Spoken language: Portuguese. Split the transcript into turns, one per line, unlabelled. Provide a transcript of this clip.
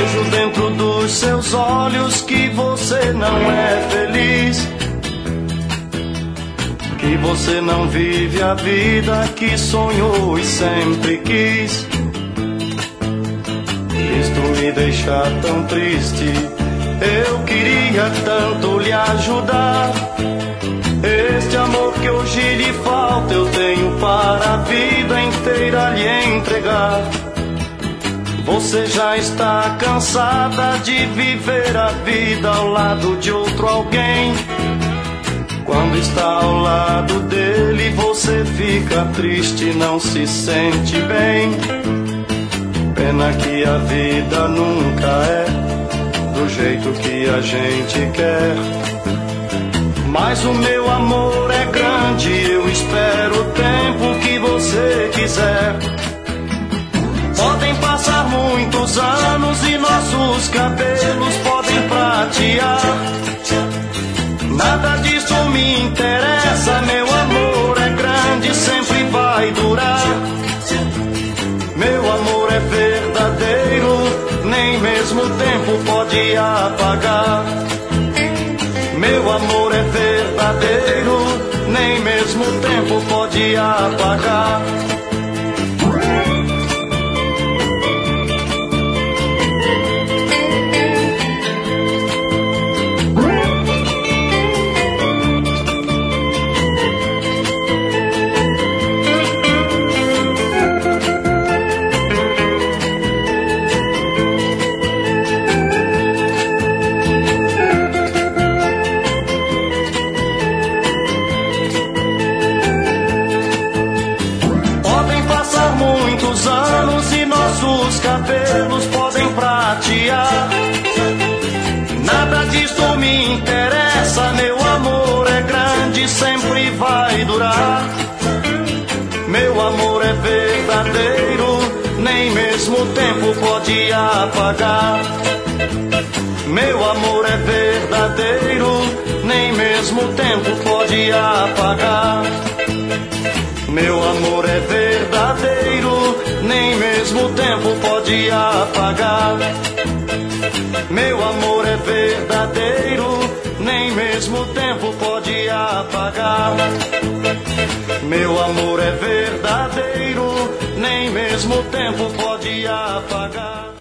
vejo dentro dos seus olhos que você não é feliz, que você não vive a vida que sonhou e sempre quis. Isto me deixa tão triste, eu queria tanto lhe ajudar. Este amor que hoje lhe falta eu tenho para a vida inteira lhe entregar. Você já está cansada de viver a vida ao lado de outro alguém. Quando está ao lado dele você fica triste, não se sente bem. Pena que a vida nunca é do jeito que a gente quer. Mas o meu amor é grande, eu espero o tempo que você quiser. Podem passar muitos anos e nossos cabelos podem pratear. Nada disso me interessa, meu amor é grande, sempre vai durar. Meu amor é verdadeiro, nem mesmo o tempo pode apagar. Meu amor é verdadeiro, nem mesmo o tempo pode apagar. Anos e nossos cabelos podem pratear. Nada disso me interessa, meu amor é grande, sempre vai durar. Meu amor é verdadeiro, nem mesmo o tempo pode apagar. Meu amor é verdadeiro, nem mesmo o tempo pode apagar. Meu amor é verdadeiro, nem mesmo o tempo pode apagar. Meu amor é verdadeiro, nem mesmo o tempo pode apagar. Meu amor é verdadeiro, nem mesmo o tempo pode apagar.